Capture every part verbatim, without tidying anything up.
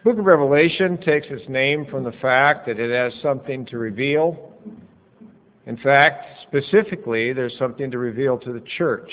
The book of Revelation takes its name from the fact that it has something to reveal. In fact, specifically, there's something to reveal to the church.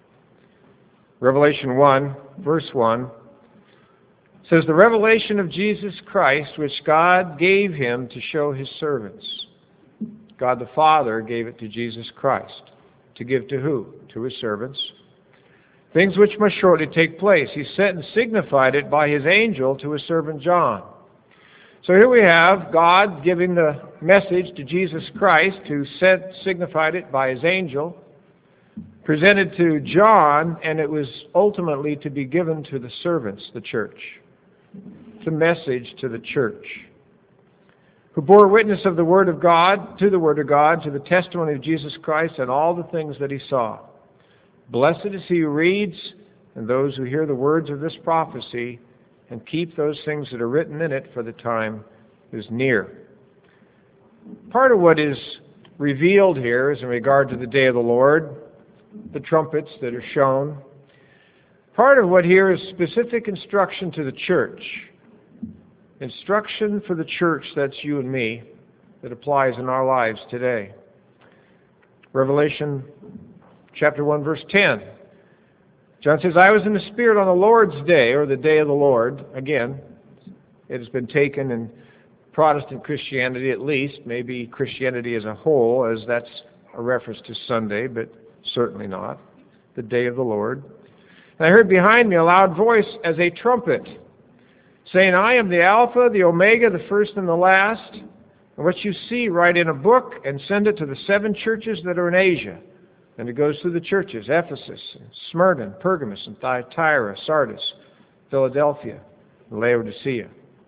Revelation one, verse one, says, "The revelation of Jesus Christ, which God gave him to show his servants." God the Father gave it to Jesus Christ. To give to who? To his servants. "Things which must shortly take place. He sent and signified it by his angel to his servant John." So here we have God giving the message to Jesus Christ, who sent, signified it by his angel, presented to John, and it was ultimately to be given to the servants, the church. It's a message to the church, who bore witness of the Word of God, to the Word of God, to the testimony of Jesus Christ, and all the things that he saw. Blessed is he who reads, and those who hear the words of this prophecy, and keep those things that are written in it, for the time is near. Part of what is revealed here is in regard to the day of the Lord, the trumpets that are shown. Part of what here is specific instruction to the church. Instruction for the church, that's you and me, that applies in our lives today. Revelation chapter one, verse ten. John says, "I was in the Spirit on the Lord's day," or the day of the Lord. Again, it has been taken in Protestant Christianity at least, maybe Christianity as a whole, as that's a reference to Sunday, but certainly not. The day of the Lord. "And I heard behind me a loud voice as a trumpet, saying, I am the Alpha, the Omega, the first and the last. And what you see, write in a book and send it to the seven churches that are in Asia." And it goes through the churches: Ephesus, Smyrna, Pergamos, and Thyatira, Sardis, Philadelphia, and Laodicea.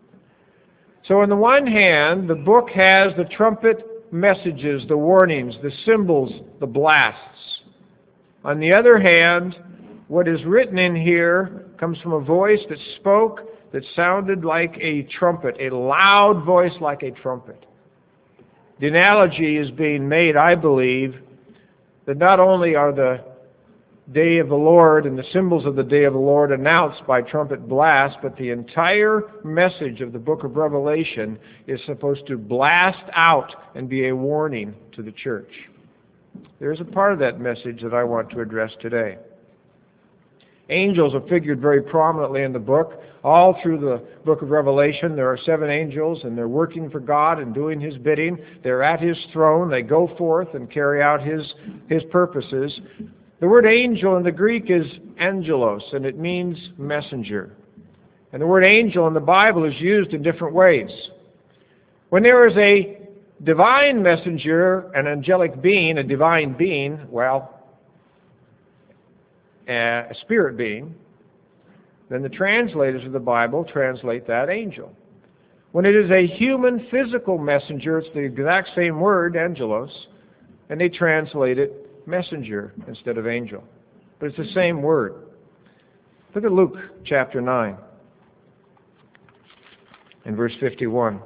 So on the one hand, the book has the trumpet messages, the warnings, the symbols, the blasts. On the other hand, what is written in here comes from a voice that spoke, that sounded like a trumpet, a loud voice like a trumpet. The analogy is being made, I believe, that not only are the day of the Lord and the symbols of the day of the Lord announced by trumpet blast, but the entire message of the book of Revelation is supposed to blast out and be a warning to the church. There's a part of that message that I want to address today. Angels are figured very prominently in the book. All through the book of Revelation, there are seven angels, and they're working for God and doing his bidding. They're at his throne. They go forth and carry out his, his purposes. The word angel in the Greek is angelos, and it means messenger. And the word angel in the Bible is used in different ways. When there is a divine messenger, an angelic being, a divine being, well, a spirit being, then the translators of the Bible translate that angel. When it is a human physical messenger, it's the exact same word, angelos, and they translate it messenger instead of angel. But it's the same word. Look at Luke chapter nine and verse fifty-one.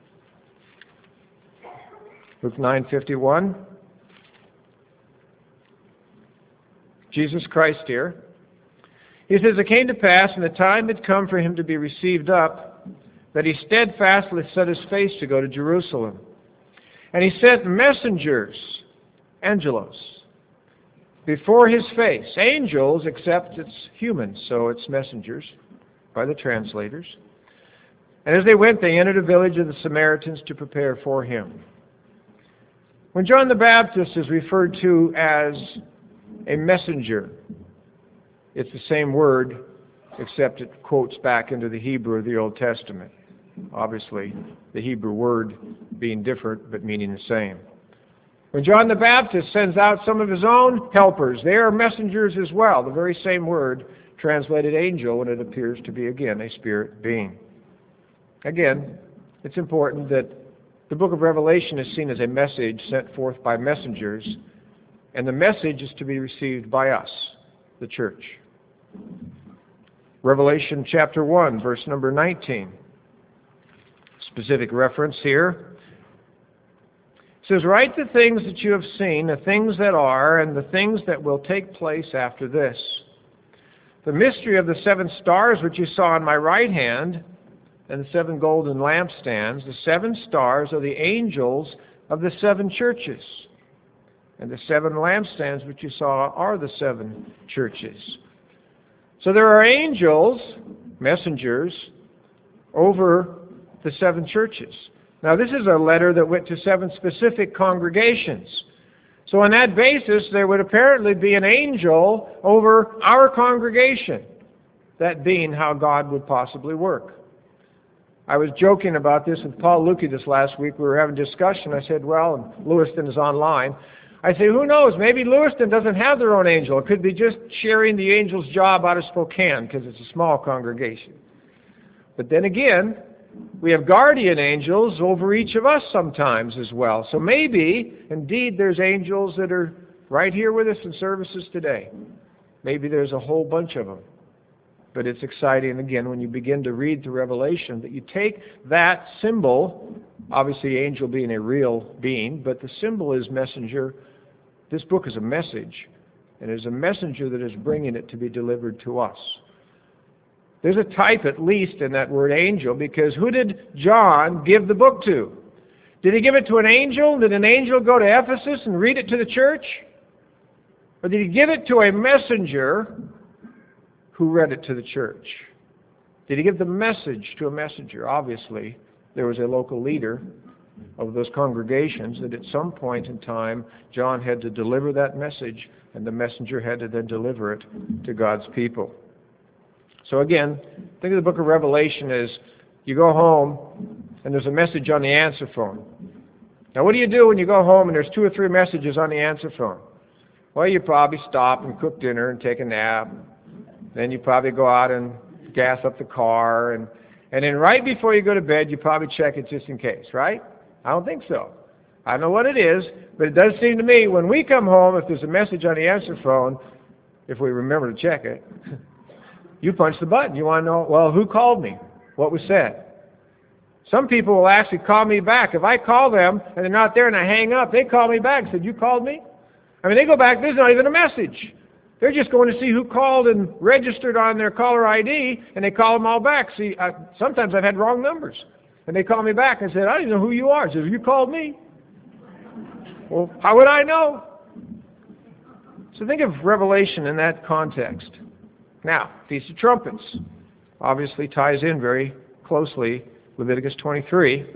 Luke nine fifty-one. Jesus Christ here. He says, "It came to pass, and the time had come for him to be received up, that he steadfastly set his face to go to Jerusalem. And he sent messengers," angelos, "before his face." Angels, except it's humans, so it's messengers by the translators. "And as they went, they entered a village of the Samaritans to prepare for him." When John the Baptist is referred to as a messenger, it's the same word, except it quotes back into the Hebrew of the Old Testament. Obviously, the Hebrew word being different, but meaning the same. When John the Baptist sends out some of his own helpers, they are messengers as well. The very same word translated angel when it appears to be, again, a spirit being. Again, it's important that the book of Revelation is seen as a message sent forth by messengers, and the message is to be received by us, the church. Revelation chapter one, verse number nineteen. Specific reference here. It says, "Write the things that you have seen, the things that are, and the things that will take place after this. The mystery of the seven stars which you saw in my right hand, and the seven golden lampstands. The seven stars are the angels of the seven churches. And the seven lampstands which you saw are the seven churches. So there are angels, messengers, over the seven churches. Now this is a letter that went to seven specific congregations. So on that basis, there would apparently be an angel over our congregation. That being how God would possibly work. I was joking about this with Paul Lukey this last week. We were having a discussion. I said, well, Lewiston is online. I say, who knows? Maybe Lewiston doesn't have their own angel. It could be just sharing the angel's job out of Spokane because it's a small congregation. But then again, we have guardian angels over each of us sometimes as well. So maybe, indeed, there's angels that are right here with us in services today. Maybe there's a whole bunch of them. But it's exciting, again, when you begin to read the Revelation, that you take that symbol, obviously angel being a real being, but the symbol is messenger. This book is a message, and it is a messenger that is bringing it to be delivered to us. There's a type, at least, in that word angel, because who did John give the book to? Did he give it to an angel? Did an angel go to Ephesus and read it to the church? Or did he give it to a messenger who read it to the church? Did he give the message to a messenger? Obviously, there was a local leader of those congregations that at some point in time, John had to deliver that message, and the messenger had to then deliver it to God's people. So again, think of the book of Revelation as you go home and there's a message on the answer phone. Now what do you do when you go home and there's two or three messages on the answer phone? Well, you probably stop and cook dinner and take a nap. Then you probably go out and gas up the car. And, and then right before you go to bed, you probably check it just in case, right? I don't think so. I don't know what it is, but it does seem to me when we come home, if there's a message on the answer phone, if we remember to check it, you punch the button. You want to know, well, who called me? What was said? Some people will actually call me back. If I call them and they're not there and I hang up, they call me back and said, you called me? I mean, they go back, there's not even a message. They're just going to see who called and registered on their caller I D, and they call them all back. See, I, sometimes I've had wrong numbers. And they call me back and said, I don't even know who you are. I said, you called me? Well, how would I know? So think of Revelation in that context. Now, Feast of Trumpets obviously ties in very closely with Leviticus twenty-three.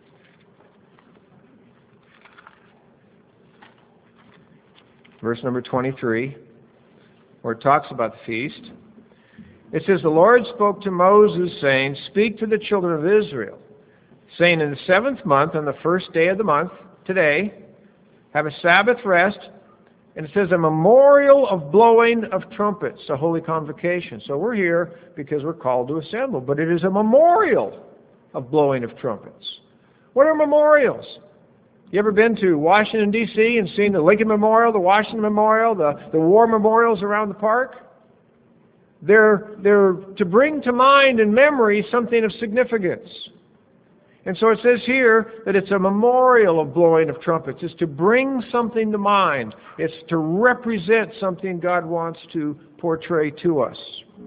Verse number twenty-three, where it talks about the feast. It says, the Lord spoke to Moses, saying, speak to the children of Israel, saying, in the seventh month, on the first day of the month, today, have a Sabbath rest. And it says a memorial of blowing of trumpets, a holy convocation. So we're here because we're called to assemble, but it is a memorial of blowing of trumpets. What are memorials? You ever been to Washington, D C and seen the Lincoln Memorial, the Washington Memorial, the, the war memorials around the park? They're, they're to bring to mind and memory something of significance. And so it says here that it's a memorial of blowing of trumpets. It's to bring something to mind. It's to represent something God wants to portray to us.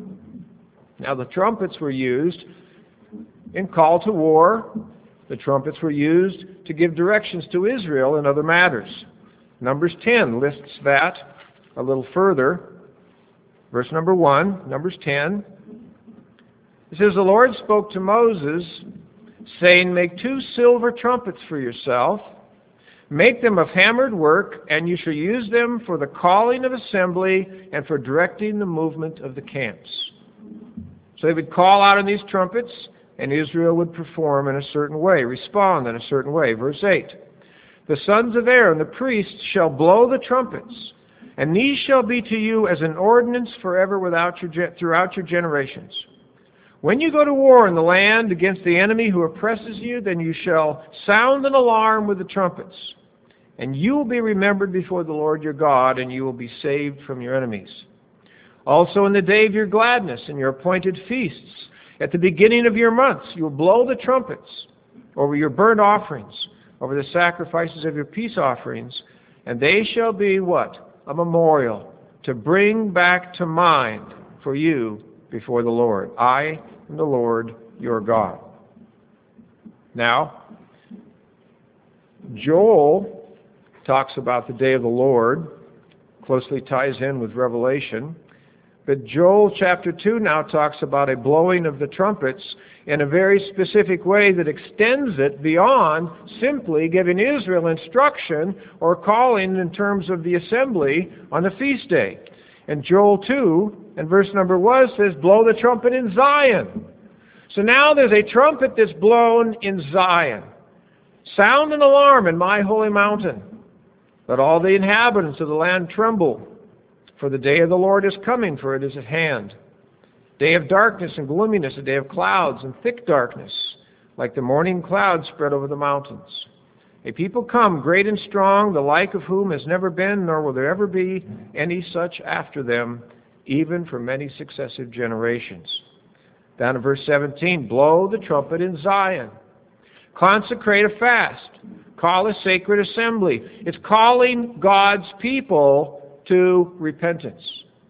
Now the trumpets were used in call to war. The trumpets were used to give directions to Israel in other matters. Numbers ten lists that a little further. Verse number one, Numbers ten. It says, the Lord spoke to Moses, saying, make two silver trumpets for yourself. Make them of hammered work, and you shall use them for the calling of assembly and for directing the movement of the camps. So they would call out on these trumpets, and Israel would perform in a certain way, respond in a certain way. Verse eight, the sons of Aaron, the priests, shall blow the trumpets, and these shall be to you as an ordinance forever without your, throughout your generations. When you go to war in the land against the enemy who oppresses you, then you shall sound an alarm with the trumpets, and you will be remembered before the Lord your God, and you will be saved from your enemies. Also in the day of your gladness and your appointed feasts, at the beginning of your months, you will blow the trumpets over your burnt offerings, over the sacrifices of your peace offerings, and they shall be what? A memorial to bring back to mind for you before the Lord. I am the Lord your God. Now, Joel talks about the day of the Lord, closely ties in with Revelation. But Joel chapter two now talks about a blowing of the trumpets in a very specific way that extends it beyond simply giving Israel instruction or calling in terms of the assembly on the feast day. And Joel two, and verse number one says, blow the trumpet in Zion. So now there's a trumpet that's blown in Zion. Sound an alarm in my holy mountain. Let all the inhabitants of the land tremble. For the day of the Lord is coming, for it is at hand. Day of darkness and gloominess, a day of clouds and thick darkness, like the morning clouds spread over the mountains. A people come, great and strong, the like of whom has never been, nor will there ever be any such after them, even for many successive generations. Down to verse seventeen, blow the trumpet in Zion. Consecrate a fast. Call a sacred assembly. It's calling God's people to repentance.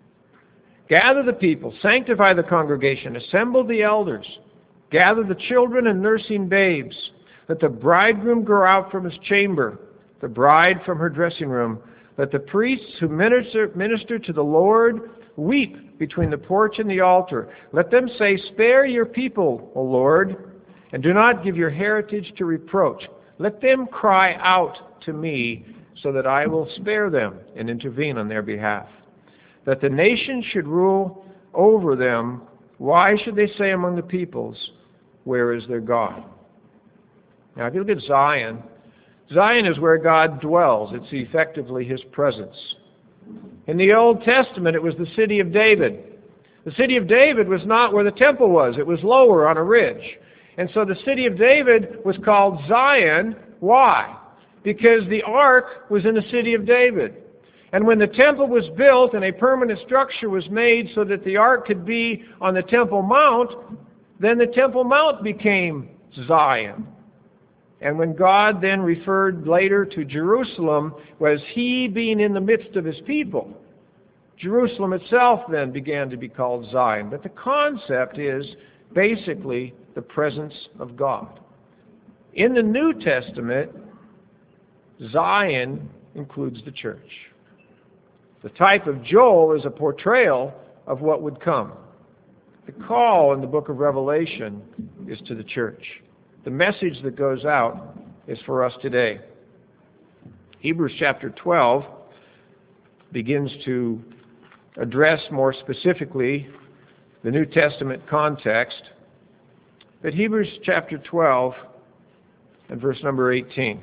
Gather the people, sanctify the congregation, assemble the elders, gather the children and nursing babes. Let the bridegroom go out from his chamber, the bride from her dressing room. Let the priests who minister, minister to the Lord weep between the porch and the altar. Let them say, spare your people, O Lord, and do not give your heritage to reproach. Let them cry out to me, so that I will spare them and intervene on their behalf. That the nations should rule over them. Why should they say among the peoples, where is their God? Now, if you look at Zion, Zion is where God dwells. It's effectively His presence. In the Old Testament, it was the city of David. The city of David was not where the temple was. It was lower on a ridge. And so the city of David was called Zion. Why? Because the ark was in the city of David. And when the temple was built and a permanent structure was made so that the ark could be on the Temple Mount, then the Temple Mount became Zion. And when God then referred later to Jerusalem, was He being in the midst of His people. Jerusalem itself then began to be called Zion. But the concept is basically the presence of God. In the New Testament, Zion includes the church. The type of Joel is a portrayal of what would come. The call in the book of Revelation is to the church. The message that goes out is for us today. Hebrews chapter twelve begins to address more specifically the New Testament context. But Hebrews chapter twelve and verse number eighteen.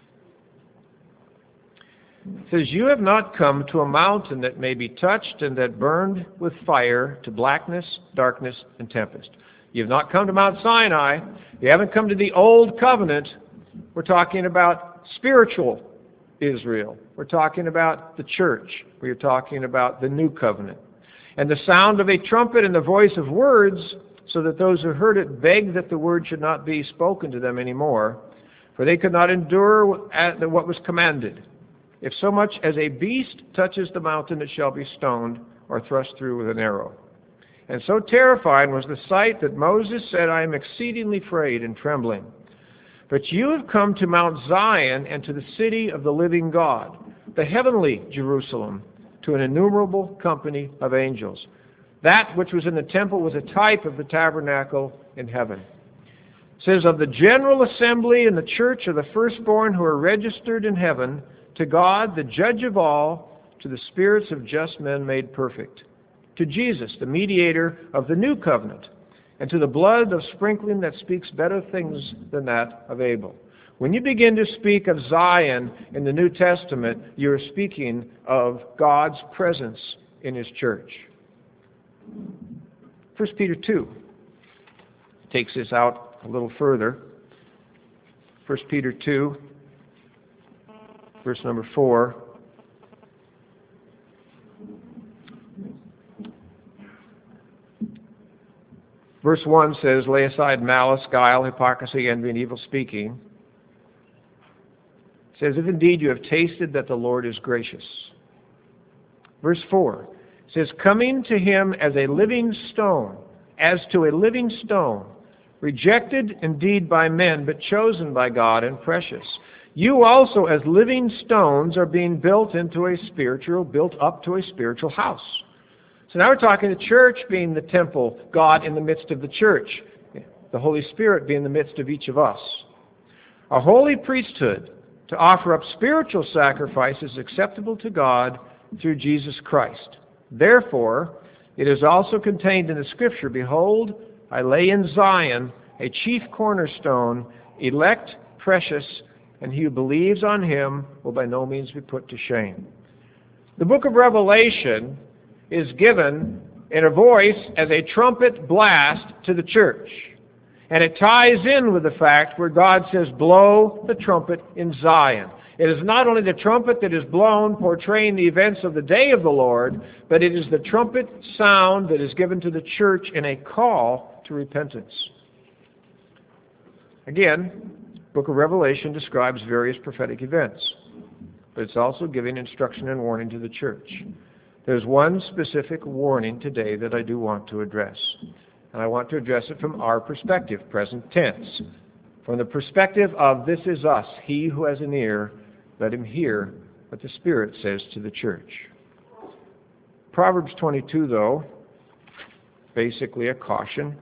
It says, you have not come to a mountain that may be touched and that burned with fire, to blackness, darkness, and tempest. You have not come to Mount Sinai. You haven't come to the old covenant. We're talking about spiritual Israel. We're talking about the church. We're talking about the new covenant. And the sound of a trumpet and the voice of words, so that those who heard it begged that the word should not be spoken to them anymore, for they could not endure what was commanded. If so much as a beast touches the mountain, it shall be stoned or thrust through with an arrow. And so terrifying was the sight that Moses said, I am exceedingly afraid and trembling. But you have come to Mount Zion and to the city of the living God, the heavenly Jerusalem, to an innumerable company of angels. That which was in the temple was a type of the tabernacle in heaven. It says, of the general assembly and the church of the firstborn who are registered in heaven, to God, the judge of all, to the spirits of just men made perfect, to Jesus, the mediator of the new covenant, and to the blood of sprinkling that speaks better things than that of Abel. When you begin to speak of Zion in the New Testament, you're speaking of God's presence in His church. First Peter two takes this out a little further. First Peter two, verse number four. Verse one says, lay aside malice, guile, hypocrisy, envy, and evil speaking. It says, if indeed you have tasted that the Lord is gracious. Verse four says, coming to Him as a living stone, as to a living stone, rejected indeed by men, but chosen by God and precious. You also, as living stones, are being built into a spiritual, built up to a spiritual house. So now we're talking the church being the temple, God in the midst of the church, the Holy Spirit being in the midst of each of us. A holy priesthood to offer up spiritual sacrifices acceptable to God through Jesus Christ. Therefore, it is also contained in the Scripture, Behold, I lay in Zion a chief cornerstone, elect, precious, and he who believes on him will by no means be put to shame. The book of Revelation is given in a voice as a trumpet blast to the church. And it ties in with the fact where God says, blow the trumpet in Zion. It is not only the trumpet that is blown portraying the events of the day of the Lord, but it is the trumpet sound that is given to the church in a call to repentance. Again, the book of Revelation describes various prophetic events, but it's also giving instruction and warning to the church. There's one specific warning today that I do want to address. And I want to address it from our perspective, present tense. From the perspective of this is us, he who has an ear, let him hear what the Spirit says to the church. Proverbs twenty-two, though, basically a caution.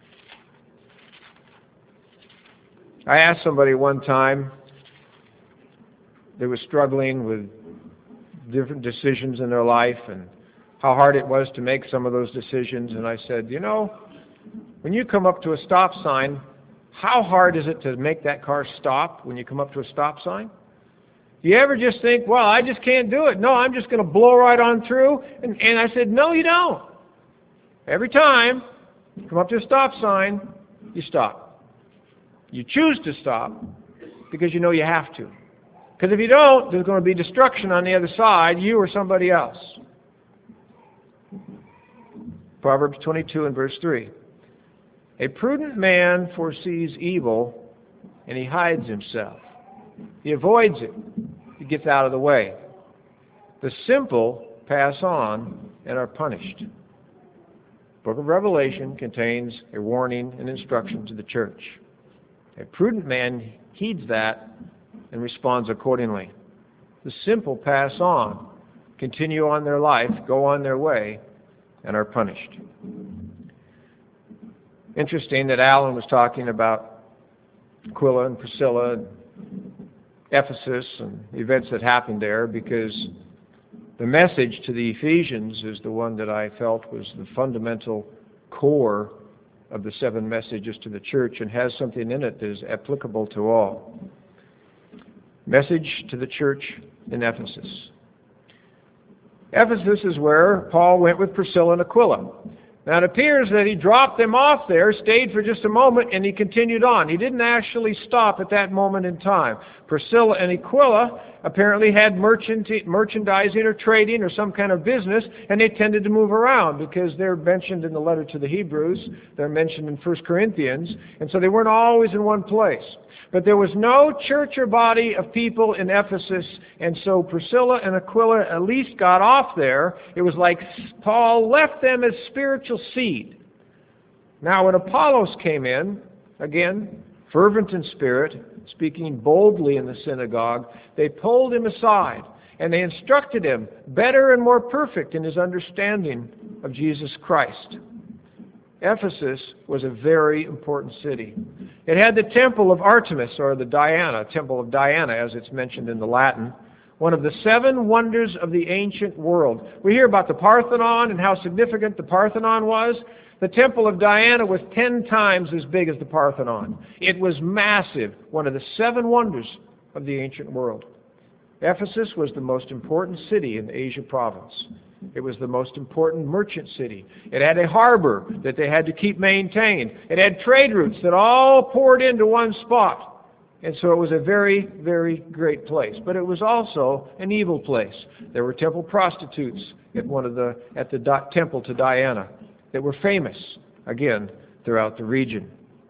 I asked somebody one time, they were struggling with different decisions in their life and how hard it was to make some of those decisions, and I said, you know, when you come up to a stop sign, how hard is it to make that car stop when you come up to a stop sign? Do you ever just think, well, I just can't do it. No, I'm just going to blow right on through. And, and I said, no, you don't. Every time you come up to a stop sign, you stop. You choose to stop because you know you have to. Because if you don't, there's going to be destruction on the other side, you or somebody else. Proverbs twenty-two and verse three. A prudent man foresees evil, and he hides himself. He avoids it. He gets out of the way. The simple pass on and are punished. The book of Revelation contains a warning and instruction to the church. A prudent man heeds that and responds accordingly. The simple pass on, continue on their life, go on their way, and are punished. Interesting that Alan was talking about Aquila and Priscilla and Ephesus and the events that happened there, because the message to the Ephesians is the one that I felt was the fundamental core of the seven messages to the church and has something in it that is applicable to all. Message to the church in Ephesus. Ephesus is where Paul went with Priscilla and Aquila. Now it appears that he dropped them off there, stayed for just a moment, and he continued on. He didn't actually stop at that moment in time. Priscilla and Aquila apparently had merchant, merchandising or trading or some kind of business, and they tended to move around because they're mentioned in the letter to the Hebrews, they're mentioned in First Corinthians, and so they weren't always in one place. But there was no church or body of people in Ephesus, and so Priscilla and Aquila at least got off there. It was like Paul left them as spiritual seed. Now when Apollos came in, again, fervent in spirit, speaking boldly in the synagogue, they pulled him aside, and they instructed him better and more perfect in his understanding of Jesus Christ. Ephesus was a very important city. It had the temple of Artemis, or the Diana, temple of Diana as it's mentioned in the Latin, one of the seven wonders of the ancient world. We hear about the Parthenon and how significant the Parthenon was. The temple of Diana was ten times as big as the Parthenon. It was massive, one of the seven wonders of the ancient world. Ephesus was the most important city in the Asia province. It was the most important merchant city. It had a harbor that they had to keep maintained. It had trade routes that all poured into one spot. And so it was a very, very great place. But it was also an evil place. There were temple prostitutes at one of the at the do- temple to Diana that were famous, again, throughout the region.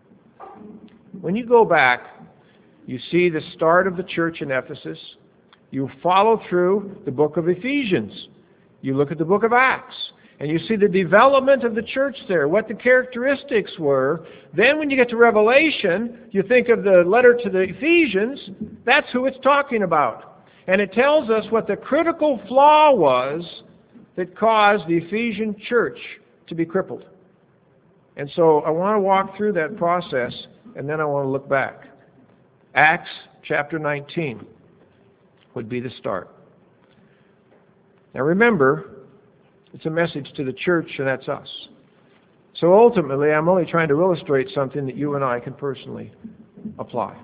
When you go back, you see the start of the church in Ephesus. You follow through the book of Ephesians. You look at the book of Acts, And you see the development of the church there, what the characteristics were. Then when you get to Revelation, you think of the letter to the Ephesians, that's who it's talking about. And it tells us what the critical flaw was that caused the Ephesian church to be crippled. And so I want to walk through that process, and then I want to look back. Acts chapter nineteen would be the start. Now remember, it's a message to the church, and that's us. So ultimately, I'm only trying to illustrate something that you and I can personally apply.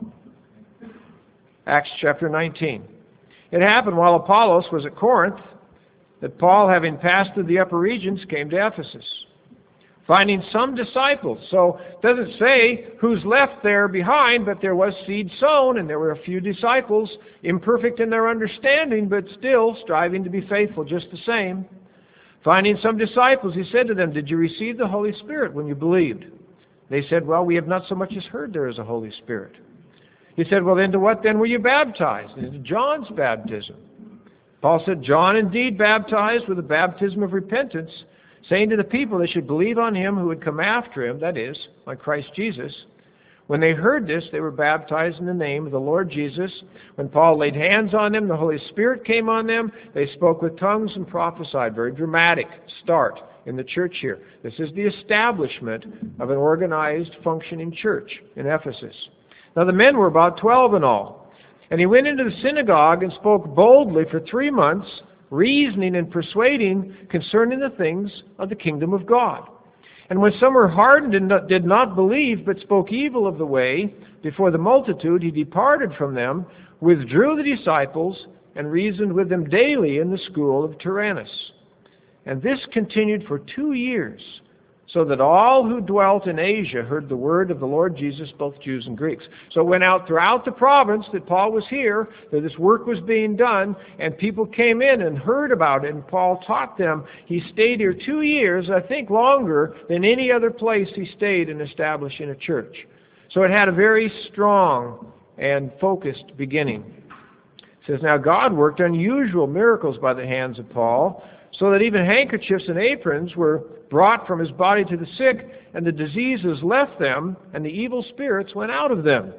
Acts chapter nineteen. It happened while Apollos was at Corinth that Paul, having passed through the upper regions, came to Ephesus, finding some disciples. So it doesn't say who's left there behind, but there was seed sown, and there were a few disciples, imperfect in their understanding, but still striving to be faithful just the same. Finding some disciples, he said to them, "Did you receive the Holy Spirit when you believed?" They said, "Well, we have not so much as heard there is a Holy Spirit." He said, "Well, then to what then were you baptized?" Into John's baptism. Paul said, "John indeed baptized with the baptism of repentance, saying to the people they should believe on him who would come after him, that is, on Christ Jesus." When they heard this, they were baptized in the name of the Lord Jesus. When Paul laid hands on them, the Holy Spirit came on them. They spoke with tongues and prophesied. Very dramatic start in the church here. This is the establishment of an organized, functioning church in Ephesus. Now the men were about twelve in all. And he went into the synagogue and spoke boldly for three months, reasoning and persuading concerning the things of the kingdom of God. And when some were hardened and did not believe, but spoke evil of the way before the multitude, he departed from them, withdrew the disciples, and reasoned with them daily in the school of Tyrannus. And this continued for two years, so that all who dwelt in Asia heard the word of the Lord Jesus, both Jews and Greeks. So it went out throughout the province that Paul was here, that this work was being done, and people came in and heard about it, and Paul taught them. He stayed here two years, I think longer than any other place he stayed in establishing a church. So it had a very strong and focused beginning. It says, "Now God worked unusual miracles by the hands of Paul, so that even handkerchiefs and aprons were brought from his body to the sick, and the diseases left them, and the evil spirits went out of them."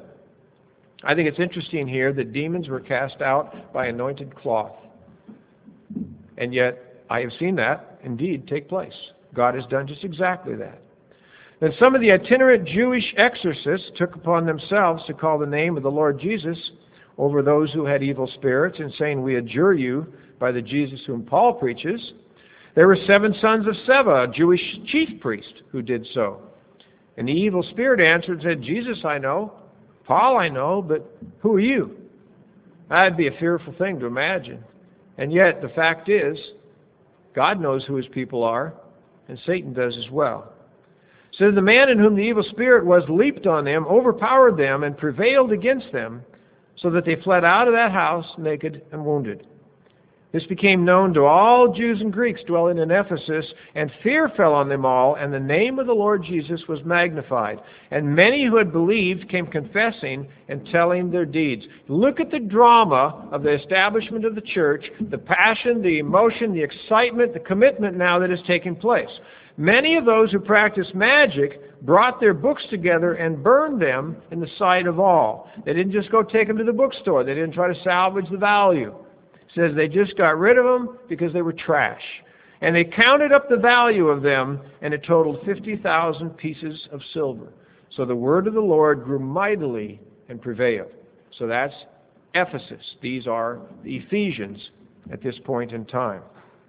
I think it's interesting here that demons were cast out by anointed cloth. And yet, I have seen that indeed take place. God has done just exactly that. Then some of the itinerant Jewish exorcists took upon themselves to call the name of the Lord Jesus over those who had evil spirits, and saying, "We adjure you by the Jesus whom Paul preaches." There were seven sons of Sceva, a Jewish chief priest, who did so. And the evil spirit answered and said, "Jesus I know, Paul I know, but who are you?" That'd be a fearful thing to imagine. And yet the fact is, God knows who his people are, and Satan does as well. So the man in whom the evil spirit was leaped on them, overpowered them, and prevailed against them, so that they fled out of that house naked and wounded. This became known to all Jews and Greeks dwelling in Ephesus, and fear fell on them all, and the name of the Lord Jesus was magnified. And many who had believed came confessing and telling their deeds. Look at the drama of the establishment of the church, the passion, the emotion, the excitement, the commitment now that has taken place. Many of those who practiced magic brought their books together and burned them in the sight of all. They didn't just go take them to the bookstore. They didn't try to salvage the value. It says they just got rid of them because they were trash. And they counted up the value of them, and it totaled fifty thousand pieces of silver. So the word of the Lord grew mightily and prevailed. So that's Ephesus. These are the Ephesians at this point in time.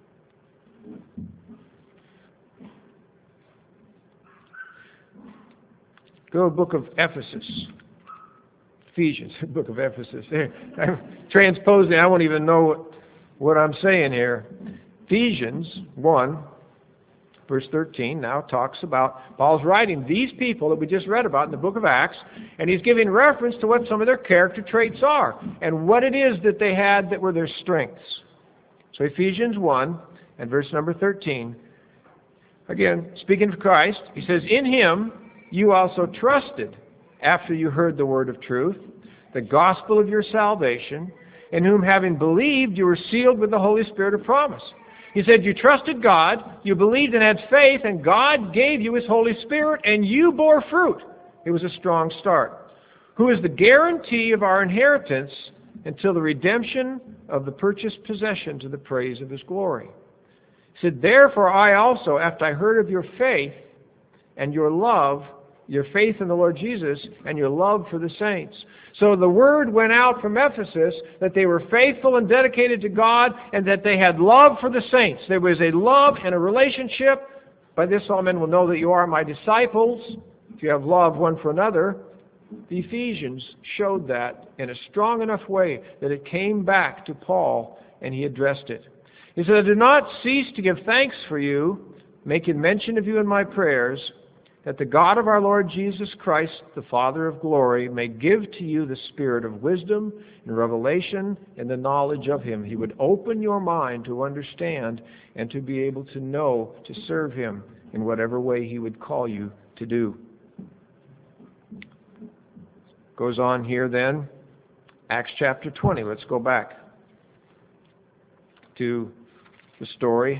Go to the book of Ephesus. Ephesians, the book of Ephesus. I'm transposing. I won't even know what, what I'm saying here. Ephesians one, verse thirteen, now talks about, Paul's writing these people that we just read about in the book of Acts, and he's giving reference to what some of their character traits are, and what it is that they had that were their strengths. So Ephesians one, and verse number thirteen, again, speaking of Christ, he says, "In him you also trusted, after you heard the word of truth, the gospel of your salvation, in whom having believed you were sealed with the Holy Spirit of promise." He said, you trusted God, you believed and had faith, and God gave you His Holy Spirit, and you bore fruit. It was a strong start. Who is the guarantee of our inheritance until the redemption of the purchased possession to the praise of His glory. He said, therefore I also, after I heard of your faith and your love, your faith in the Lord Jesus and your love for the saints. So the word went out from Ephesus that they were faithful and dedicated to God and that they had love for the saints. There was a love and a relationship. By this all men will know that you are my disciples, if you have love one for another. The Ephesians showed that in a strong enough way that it came back to Paul and he addressed it. He said, I do not cease to give thanks for you, making mention of you in my prayers, that the God of our Lord Jesus Christ, the Father of glory, may give to you the spirit of wisdom and revelation and the knowledge of Him. He would open your mind to understand and to be able to know, to serve Him in whatever way He would call you to do. Goes on here then, Acts chapter twenty. Let's go back to the story.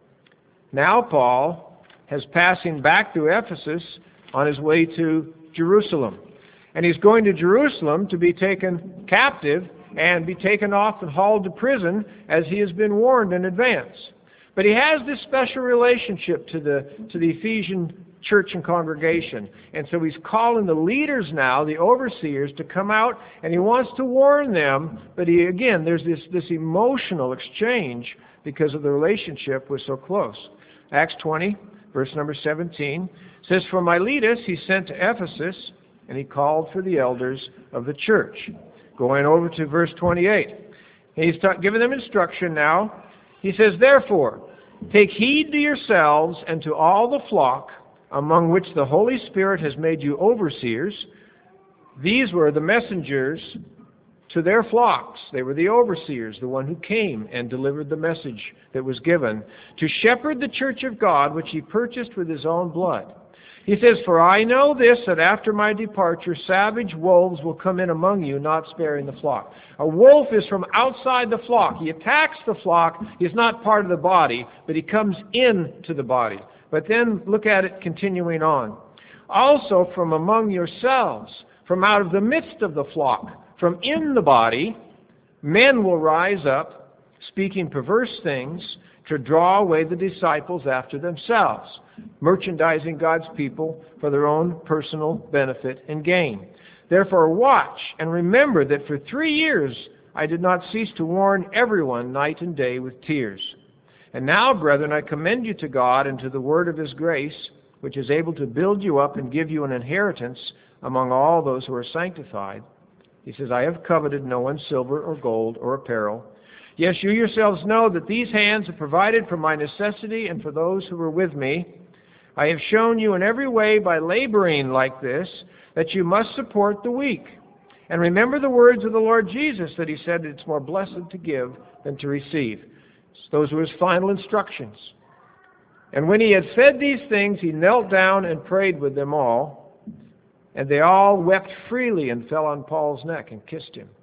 Now Paul is passing back through Ephesus on his way to Jerusalem. And he's going to Jerusalem to be taken captive and be taken off and hauled to prison as he has been warned in advance. But he has this special relationship to the, to the Ephesian church and congregation. And so he's calling the leaders now, the overseers, to come out, and he wants to warn them. But he, again, there's this, this emotional exchange because of the relationship was so close. Acts twenty, verse number seventeen, says, For Miletus he sent to Ephesus, and he called for the elders of the church. Going over to verse twenty-eight. He's ta- giving them instruction now. He says, Therefore, take heed to yourselves and to all the flock among which the Holy Spirit has made you overseers. These were the messengers to their flocks. They were the overseers, the one who came and delivered the message that was given, to shepherd the church of God, which He purchased with His own blood. He says, For I know this, that after my departure, savage wolves will come in among you, not sparing the flock. A wolf is from outside the flock. He attacks the flock. He's not part of the body, but he comes into the body. But then look at it continuing on. Also from among yourselves, from out of the midst of the flock, from in the body, men will rise up, speaking perverse things, to draw away the disciples after themselves, merchandising God's people for their own personal benefit and gain. Therefore watch and remember that for three years I did not cease to warn everyone night and day with tears. And now, brethren, I commend you to God and to the word of His grace, which is able to build you up and give you an inheritance among all those who are sanctified. He says, I have coveted no one's silver or gold or apparel. Yes, you yourselves know that these hands have provided for my necessity and for those who were with me. I have shown you in every way by laboring like this that you must support the weak. And remember the words of the Lord Jesus that He said it's more blessed to give than to receive. Those were His final instructions. And when He had said these things, He knelt down and prayed with them all. And they all wept freely and fell on Paul's neck and kissed him.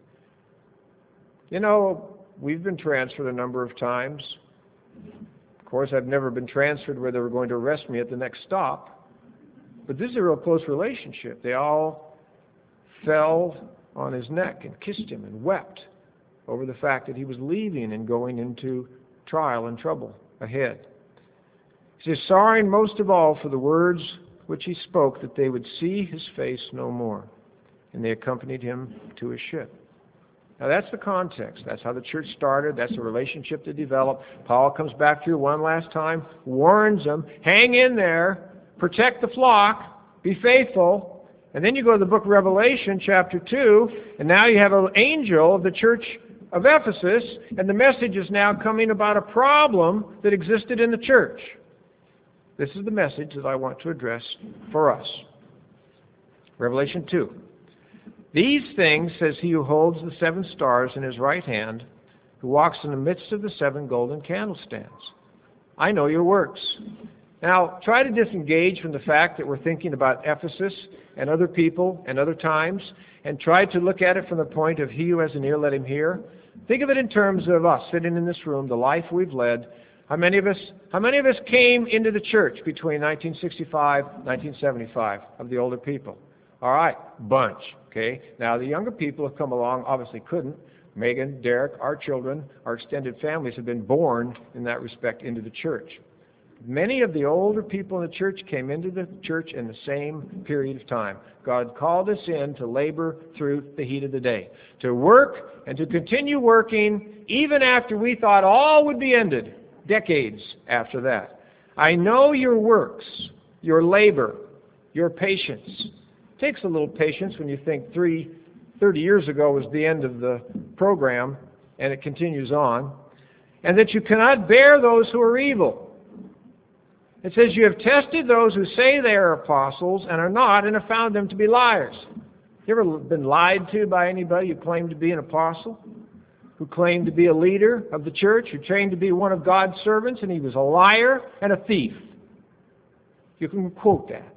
You know, we've been transferred a number of times. Of course, I've never been transferred where they were going to arrest me at the next stop. But this is a real close relationship. They all fell on his neck and kissed him and wept over the fact that he was leaving and going into trial and trouble ahead. He says, sorrowing most of all for the words which he spoke, that they would see his face no more. And they accompanied him to his ship. Now that's the context. That's how the church started. That's the relationship that developed. Paul comes back through one last time, warns them, hang in there, protect the flock, be faithful. And then you go to the book of Revelation, chapter two, and now you have an angel of the church of Ephesus, and the message is now coming about a problem that existed in the church. This is the message that I want to address for us. Revelation two. These things says he who holds the seven stars in his right hand, who walks in the midst of the seven golden candlestands. I know your works. Now, try to disengage from the fact that we're thinking about Ephesus and other people and other times, and try to look at it from the point of he who has an ear, let him hear. Think of it in terms of us sitting in this room, the life we've led, How many of us, how many of us came into the church between nineteen sixty-five and nineteen seventy-five of the older people? All right, bunch. Okay. Now the younger people have come along, obviously couldn't. Megan, Derek, our children, our extended families have been born in that respect into the church. Many of the older people in the church came into the church in the same period of time. God called us in to labor through the heat of the day, to work and to continue working even after we thought all would be ended, decades after that. I know your works, your labor, your patience. It takes a little patience when you think three, thirty years ago was the end of the program and it continues on, and that you cannot bear those who are evil. It says, you have tested those who say they are apostles and are not, and have found them to be liars. You ever been lied to by anybody who claimed to be an apostle? Who claimed to be a leader of the church? Who claimed to be one of God's servants, and he was a liar and a thief? You can quote that.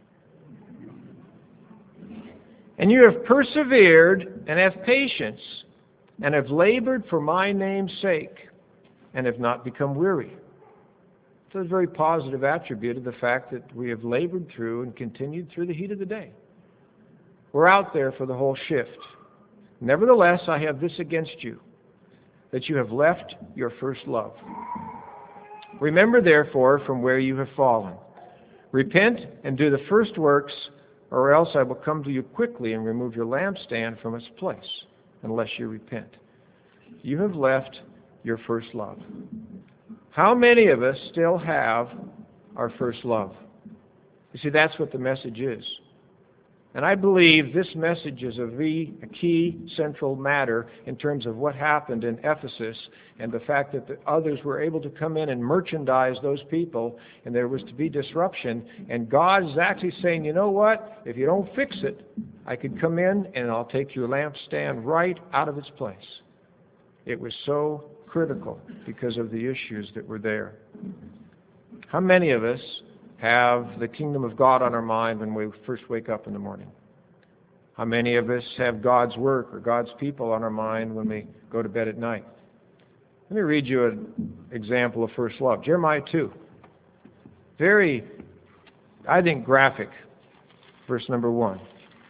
And you have persevered and have patience, and have labored for my name's sake, and have not become weary. So it's a very positive attribute of the fact that we have labored through and continued through the heat of the day. We're out there for the whole shift. Nevertheless, I have this against you, that you have left your first love. Remember, therefore, from where you have fallen. Repent and do the first works, or else I will come to you quickly and remove your lampstand from its place, unless you repent. You have left your first love. How many of us still have our first love? You see, that's what the message is. And I believe this message is a, v, a key central matter in terms of what happened in Ephesus and the fact that the others were able to come in and merchandise those people, and there was to be disruption. And God is actually saying, you know what? If you don't fix it, I could come in and I'll take your lampstand right out of its place. It was so critical because of the issues that were there. How many of us have the kingdom of God on our mind when we first wake up in the morning? How many of us have God's work or God's people on our mind when we go to bed at night? Let me read you an example of first love. Jeremiah two. Very, I think, graphic. Verse number one.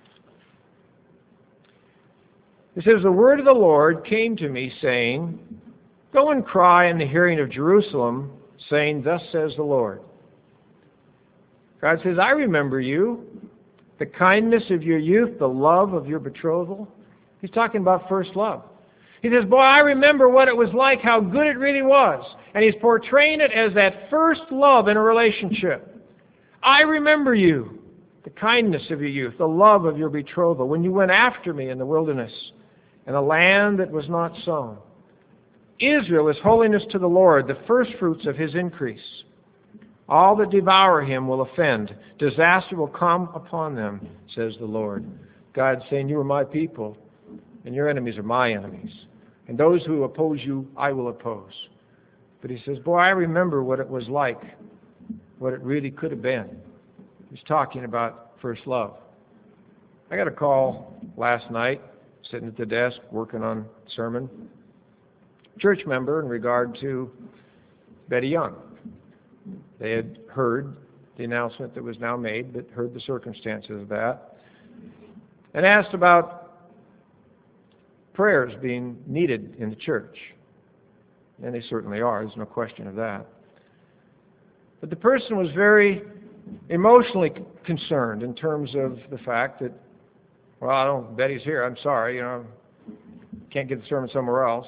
It says, the word of the Lord came to me, saying, go and cry in the hearing of Jerusalem, saying, thus says the Lord. God says, I remember you, the kindness of your youth, the love of your betrothal. He's talking about first love. He says, boy, I remember what it was like, how good it really was. And he's portraying it as that first love in a relationship. I remember you, the kindness of your youth, the love of your betrothal, when you went after me in the wilderness, in a land that was not sown. Israel is holiness to the Lord, the firstfruits of his increase. All that devour him will offend. Disaster will come upon them, says the Lord. God saying, you are my people, and your enemies are my enemies. And those who oppose you, I will oppose. But he says, boy, I remember what it was like, what it really could have been. He's talking about first love. I got a call last night, sitting at the desk, working on a sermon. Church member in regard to Betty Young. They had heard the announcement that was now made, but heard the circumstances of that, and asked about prayers being needed in the church. And they certainly are, there's no question of that. But the person was very emotionally concerned in terms of the fact that, well, I don't, Betty's here, I'm sorry, you know, can't get the sermon somewhere else.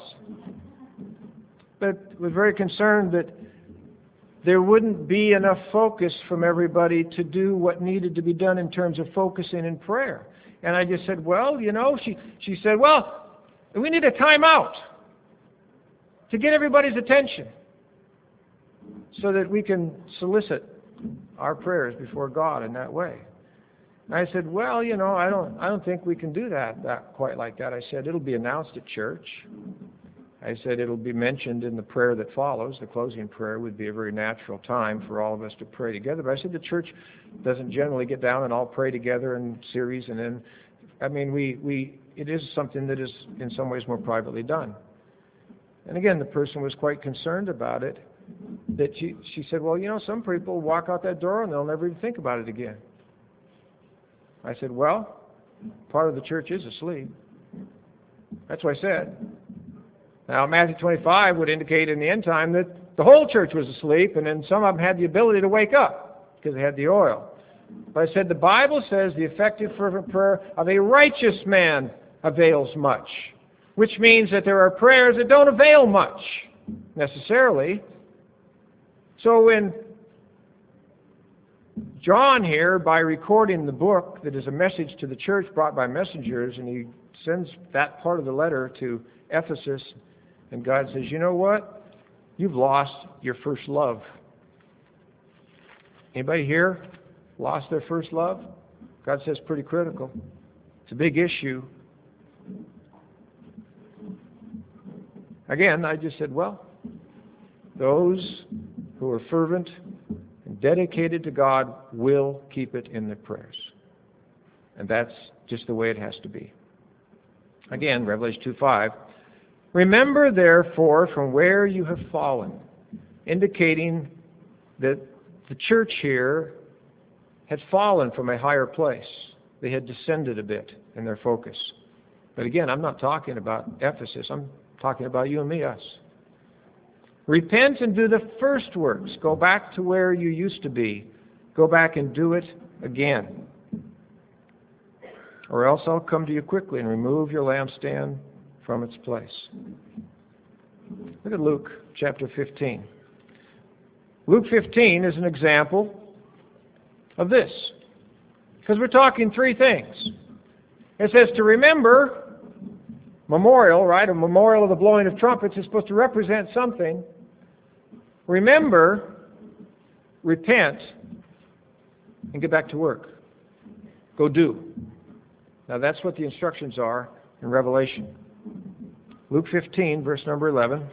But was very concerned that there wouldn't be enough focus from everybody to do what needed to be done in terms of focusing in prayer. And I just said, well, you know, she, she said, well, we need a time out to get everybody's attention so that we can solicit our prayers before God in that way. And I said, well, you know, I don't, I don't think we can do that, that quite like that. I said, it'll be announced at church. I said it'll be mentioned in the prayer that follows. The closing prayer would be a very natural time for all of us to pray together. But I said the church doesn't generally get down and all pray together in series. And then, I mean, we, we it is something that is in some ways more privately done. And again, the person was quite concerned about it. that she, she said, well, you know, some people walk out that door and they'll never even think about it again. I said, well, part of the church is asleep. That's what I said. Now, Matthew twenty-five would indicate in the end time that the whole church was asleep, and then some of them had the ability to wake up because they had the oil. But I said, the Bible says the effective fervent prayer of a righteous man avails much, which means that there are prayers that don't avail much necessarily. So when John here, by recording the book that is a message to the church brought by messengers, and he sends that part of the letter to Ephesus, and God says, you know what? You've lost your first love. Anybody here lost their first love? God says pretty critical. It's a big issue. Again, I just said, well, those who are fervent and dedicated to God will keep it in their prayers. And that's just the way it has to be. Again, Revelation two five. Remember, therefore, from where you have fallen, indicating that the church here had fallen from a higher place. They had descended a bit in their focus. But again, I'm not talking about Ephesus. I'm talking about you and me, us. Repent and do the first works. Go back to where you used to be. Go back and do it again. Or else I'll come to you quickly and remove your lampstand from its place. Look at Luke chapter fifteen. Luke fifteen is an example of this. Because we're talking three things. It says to remember, memorial, right? A memorial of the blowing of trumpets is supposed to represent something. Remember, repent, and get back to work. Go do. Now that's what the instructions are in Revelation. Luke fifteen, verse number eleven.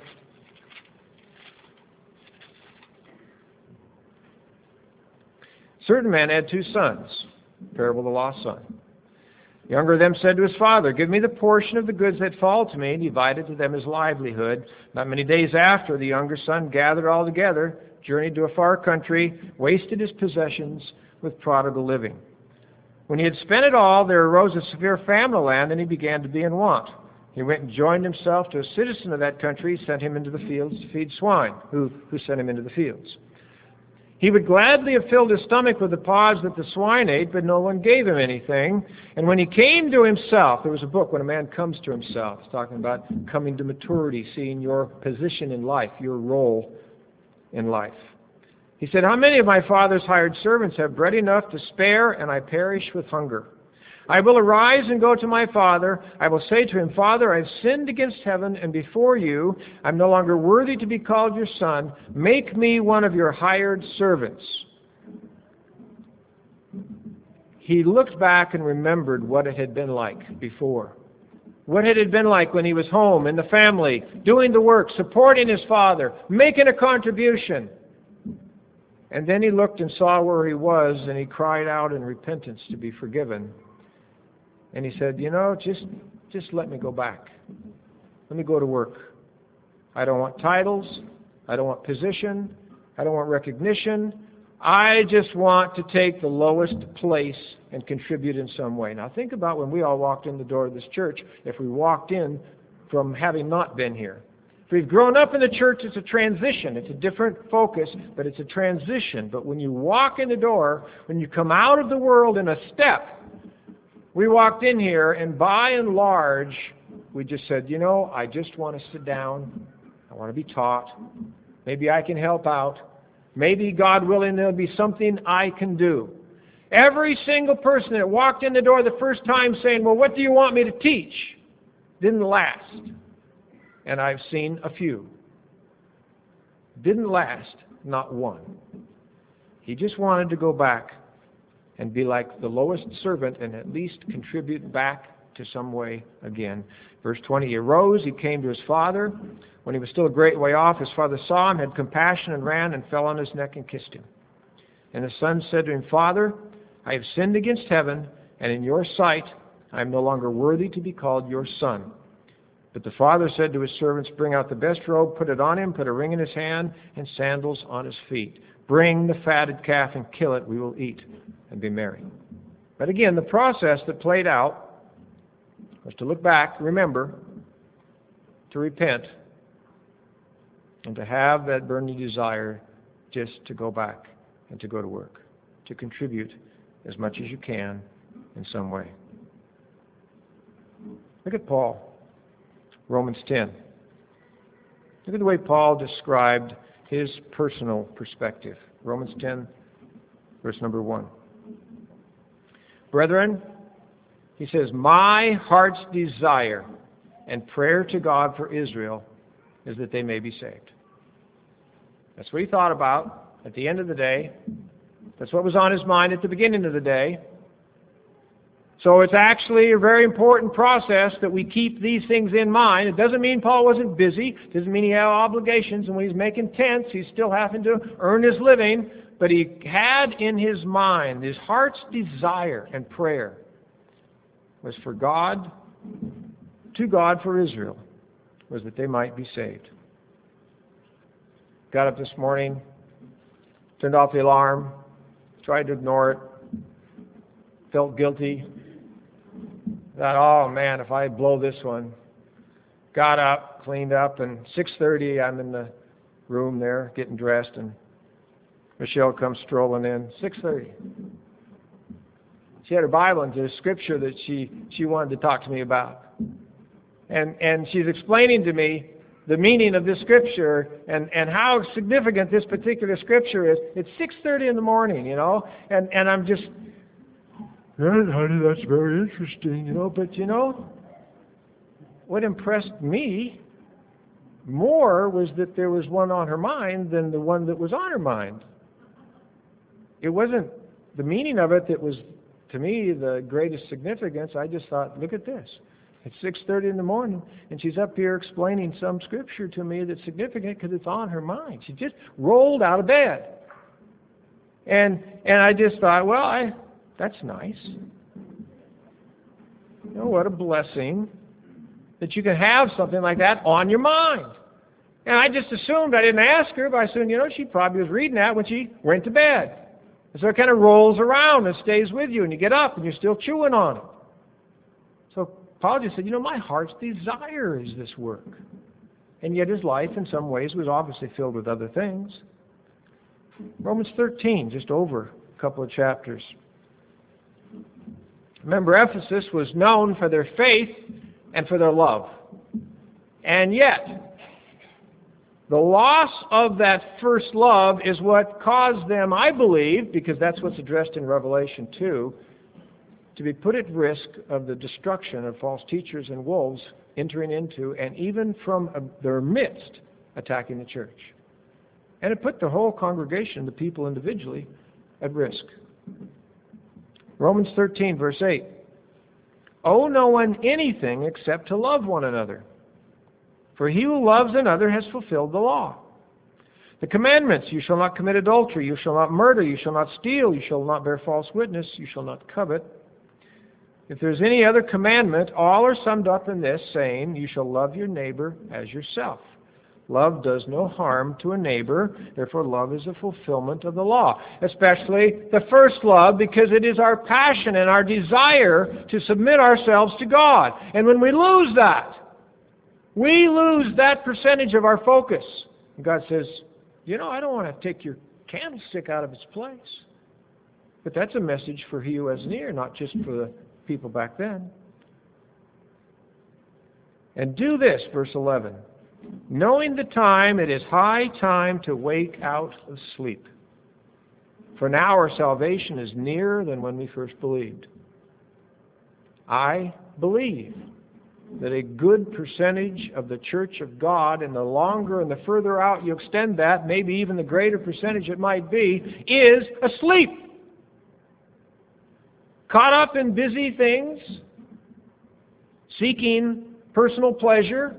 Certain man had two sons, parable of the lost son. The younger of them said to his father, give me the portion of the goods that fall to me, and divided to them his livelihood. Not many days after, the younger son gathered all together, journeyed to a far country, wasted his possessions with prodigal living. When he had spent it all, there arose a severe famine in the land, and he began to be in want. He went and joined himself to a citizen of that country, sent him into the fields to feed swine, who, who sent him into the fields. He would gladly have filled his stomach with the pods that the swine ate, but no one gave him anything. And when he came to himself, there was a book, When a Man Comes to Himself. It's talking about coming to maturity, seeing your position in life, your role in life. He said, how many of my father's hired servants have bread enough to spare, and I perish with hunger? I will arise and go to my father. I will say to him, Father, I have sinned against heaven and before you. I'm no longer worthy to be called your son. Make me one of your hired servants. He looked back and remembered what it had been like before. What had it been like when he was home, in the family, doing the work, supporting his father, making a contribution. And then he looked and saw where he was, and he cried out in repentance to be forgiven. And he said, you know, just, just let me go back. Let me go to work. I don't want titles. I don't want position. I don't want recognition. I just want to take the lowest place and contribute in some way. Now think about when we all walked in the door of this church, if we walked in from having not been here. If we've grown up in the church, it's a transition. It's a different focus, but it's a transition. But when you walk in the door, when you come out of the world in a step, we walked in here, and by and large, we just said, you know, I just want to sit down. I want to be taught. Maybe I can help out. Maybe, God willing, there'll be something I can do. Every single person that walked in the door the first time saying, well, what do you want me to teach? Didn't last. And I've seen a few. Didn't last, not one. He just wanted to go back and be like the lowest servant and at least contribute back to some way again. Verse twenty, he arose, he came to his father. When he was still a great way off, his father saw him, had compassion, and ran and fell on his neck and kissed him. And the son said to him, Father, I have sinned against heaven, and in your sight I am no longer worthy to be called your son. But the father said to his servants, bring out the best robe, put it on him, put a ring in his hand, and sandals on his feet. Bring the fatted calf and kill it. We will eat and be merry. But again, the process that played out was to look back, remember, to repent, and to have that burning desire just to go back and to go to work, to contribute as much as you can in some way. Look at Paul. Romans ten. Look at the way Paul described his personal perspective. Romans ten, verse number one. Brethren, he says, my heart's desire and prayer to God for Israel is that they may be saved. That's what he thought about at the end of the day. That's what was on his mind at the beginning of the day. So it's actually a very important process that we keep these things in mind. It doesn't mean Paul wasn't busy. It doesn't mean he had obligations. And when he's making tents, he's still having to earn his living. But he had in his mind, his heart's desire and prayer was for God, to God for Israel, was that they might be saved. Got up this morning, turned off the alarm, tried to ignore it, felt guilty. Thought, oh man, if I blow this one. Got up, cleaned up, and six thirty I'm in the room there getting dressed, and Michelle comes strolling in. six thirty. She had her Bible into a scripture that she, she wanted to talk to me about. And and she's explaining to me the meaning of this scripture and, and how significant this particular scripture is. It's six thirty in the morning, you know, and, and I'm just, honey, that's very interesting, you know, but you know, what impressed me more was that there was one on her mind than the one that was on her mind. It wasn't the meaning of it that was, to me, the greatest significance. I just thought, look at this. It's six thirty in the morning, and she's up here explaining some scripture to me that's significant because it's on her mind. She just rolled out of bed. And and I just thought, well, I that's nice. You know, what a blessing that you can have something like that on your mind. And I just assumed, I didn't ask her, but I assumed, you know, she probably was reading that when she went to bed. And so it kind of rolls around and stays with you, and you get up and you're still chewing on it. So Paul just said, you know, my heart's desire is this work. And yet his life in some ways was obviously filled with other things. Romans thirteen, just over a couple of chapters. Remember, Ephesus was known for their faith and for their love. And yet, the loss of that first love is what caused them, I believe, because that's what's addressed in Revelation two, to be put at risk of the destruction of false teachers and wolves entering into and even from their midst attacking the church. And it put the whole congregation, the people individually, at risk. Romans thirteen, verse eight. Owe no one anything except to love one another. For he who loves another has fulfilled the law. The commandments, you shall not commit adultery, you shall not murder, you shall not steal, you shall not bear false witness, you shall not covet. If there's any other commandment, all are summed up in this, saying, you shall love your neighbor as yourself. Love does no harm to a neighbor, therefore love is a fulfillment of the law. Especially the first love, because it is our passion and our desire to submit ourselves to God. And when we lose that, we lose that percentage of our focus. And God says, you know, I don't want to take your candlestick out of its place. But that's a message for he who has an ear, not just for the people back then. And do this, verse eleven. Knowing the time, it is high time to wake out of sleep. For now our salvation is nearer than when we first believed. I believe that a good percentage of the church of God, and the longer and the further out you extend that, maybe even the greater percentage it might be, is asleep. Caught up in busy things, seeking personal pleasure,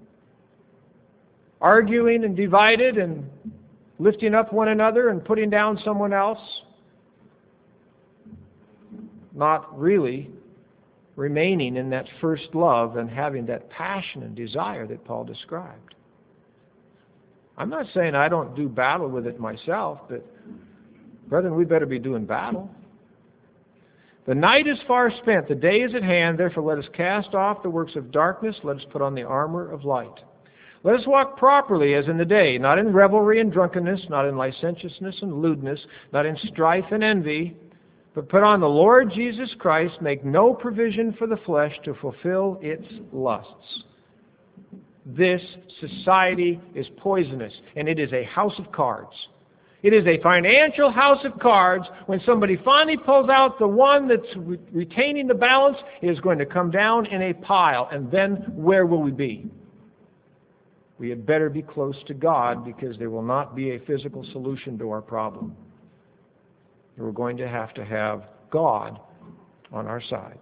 arguing and divided and lifting up one another and putting down someone else. Not really remaining in that first love and having that passion and desire that Paul described. I'm not saying I don't do battle with it myself, but brethren, we better be doing battle. The night is far spent, the day is at hand, therefore let us cast off the works of darkness, let us put on the armor of light. Let us walk properly as in the day, not in revelry and drunkenness, not in licentiousness and lewdness, not in strife and envy, but put on the Lord Jesus Christ, make no provision for the flesh to fulfill its lusts. This society is poisonous, and it is a house of cards. It is a financial house of cards. When somebody finally pulls out the one that's re- retaining the balance, it is going to come down in a pile, and then where will we be? We had better be close to God, because there will not be a physical solution to our problem. We're going to have to have God on our side.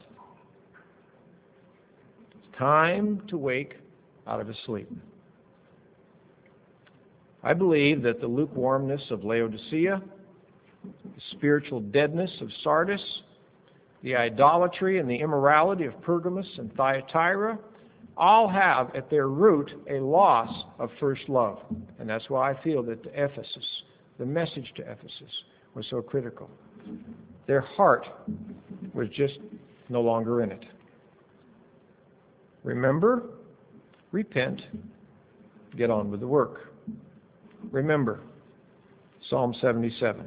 It's time to wake out of his sleep. I believe that the lukewarmness of Laodicea, the spiritual deadness of Sardis, the idolatry and the immorality of Pergamos and Thyatira all have at their root a loss of first love. And that's why I feel that the Ephesus, the message to Ephesus, was so critical. Their heart was just no longer in it. Remember, repent, get on with the work. Remember, Psalm seventy-seven.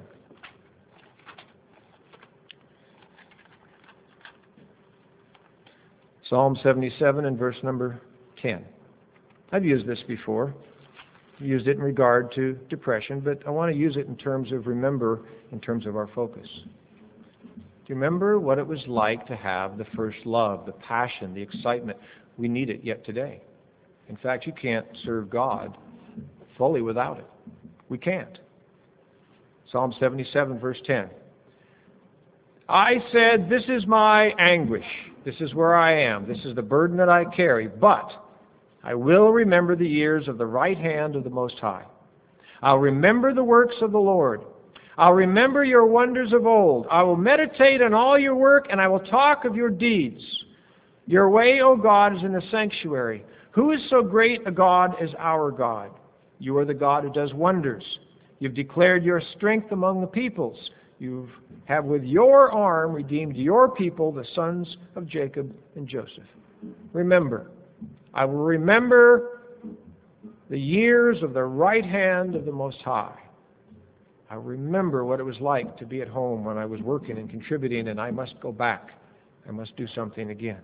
Psalm seventy-seven and verse number ten. I've used this before. I've used it in regard to depression, but I want to use it in terms of remember, in terms of our focus. Do you remember what it was like to have the first love, the passion, the excitement? We need it yet today. In fact, you can't serve God fully without it. We can't. Psalm seventy-seven, verse ten. I said, this is my anguish. This is where I am. This is the burden that I carry. But I will remember the years of the right hand of the Most High. I'll remember the works of the Lord. I'll remember your wonders of old. I will meditate on all your work, and I will talk of your deeds. Your way, O God, is in the sanctuary. Who is so great a God as our God? You are the God who does wonders. You've declared your strength among the peoples. You have with your arm redeemed your people, the sons of Jacob and Joseph. Remember, I will remember the years of the right hand of the Most High. I remember what it was like to be at home when I was working and contributing, and I must go back. I must do something again.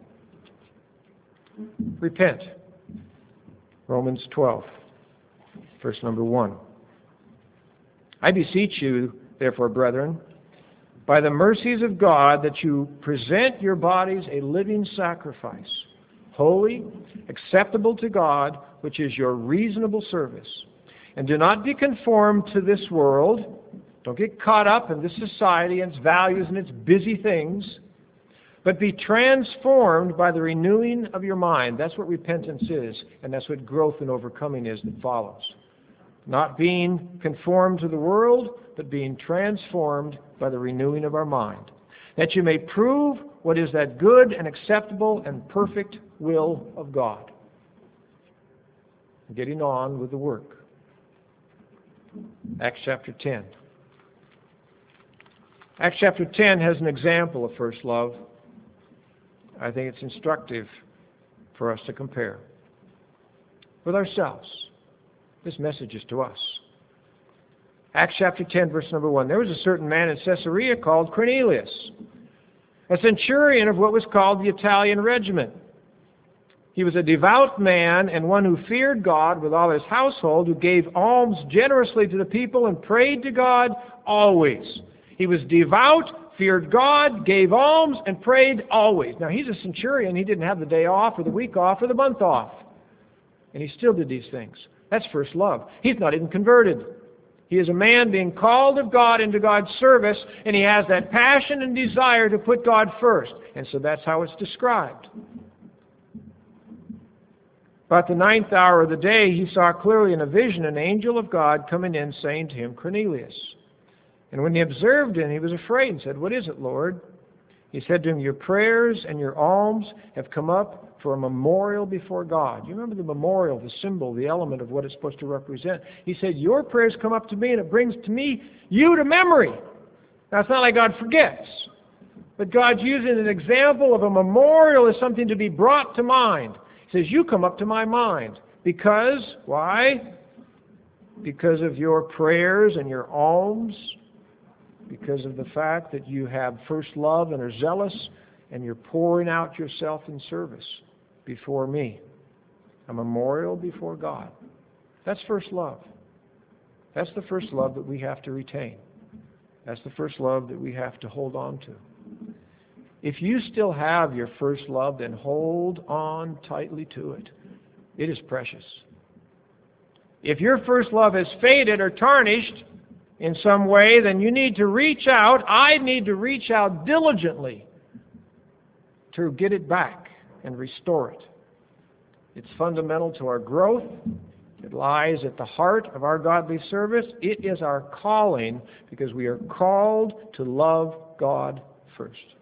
Repent. Romans twelve, verse number one. I beseech you, therefore, brethren, by the mercies of God, that you present your bodies a living sacrifice, holy, acceptable to God, which is your reasonable service. And do not be conformed to this world. Don't get caught up in this society and its values and its busy things. But be transformed by the renewing of your mind. That's what repentance is, and that's what growth and overcoming is that follows. Not being conformed to the world, but being transformed by the renewing of our mind, that you may prove what is that good and acceptable and perfect will of God. Getting on with the work. Acts chapter ten. Acts chapter ten has an example of first love. I think it's instructive for us to compare with ourselves. This message is to us. Acts chapter ten, verse number one. There was a certain man in Caesarea called Cornelius, a centurion of what was called the Italian regiment. He was a devout man and one who feared God with all his household, who gave alms generously to the people and prayed to God always. He was devout, feared God, gave alms, and prayed always. Now, he's a centurion. He didn't have the day off or the week off or the month off. And he still did these things. That's first love. He's not even converted. He is a man being called of God into God's service, and he has that passion and desire to put God first. And so that's how it's described. About the ninth hour of the day, he saw clearly in a vision an angel of God coming in, saying to him, Cornelius. And when he observed him, he was afraid and said, What is it, Lord? He said to him, your prayers and your alms have come up for a memorial before God. You remember the memorial, the symbol, the element of what it's supposed to represent. He said, your prayers come up to me, and it brings to me you to memory. Now, it's not like God forgets, but God's using an example of a memorial as something to be brought to mind. He says, you come up to my mind. Because, why? Because of your prayers and your alms, because of the fact that you have first love and are zealous, and you're pouring out yourself in service before me. A memorial before God. That's first love. That's the first love that we have to retain. That's the first love that we have to hold on to. If you still have your first love, then hold on tightly to it. It is precious. If your first love has faded or tarnished in some way, then you need to reach out. I need to reach out diligently to get it back and restore it. It's fundamental to our growth. It lies at the heart of our godly service. It is our calling because we are called to love God first.